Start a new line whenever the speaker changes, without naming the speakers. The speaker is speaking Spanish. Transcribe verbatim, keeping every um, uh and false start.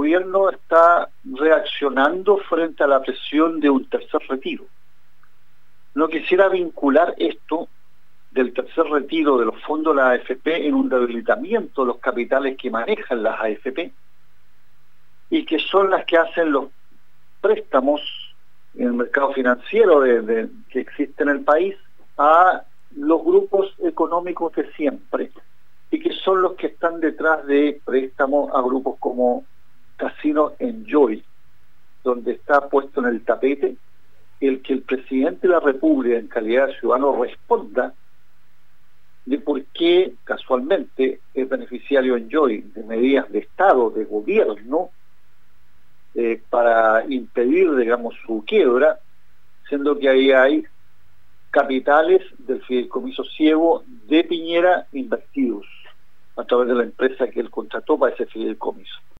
gobierno está reaccionando frente a la presión de un tercer retiro. No quisiera vincular esto del tercer retiro de los fondos de la A F P en un debilitamiento de los capitales que manejan las A F P y que son las que hacen los préstamos en el mercado financiero de, de, que existe en el país a los grupos económicos de siempre y que son los que están detrás de préstamos a grupos como Casino Enjoy, donde está puesto en el tapete el que el presidente de la República en calidad de ciudadano responda de por qué casualmente es beneficiario Enjoy de medidas de Estado, de gobierno, eh, para impedir, digamos, su quiebra, siendo que ahí hay capitales del fideicomiso ciego de Piñera invertidos a través de la empresa que él contrató para ese fideicomiso.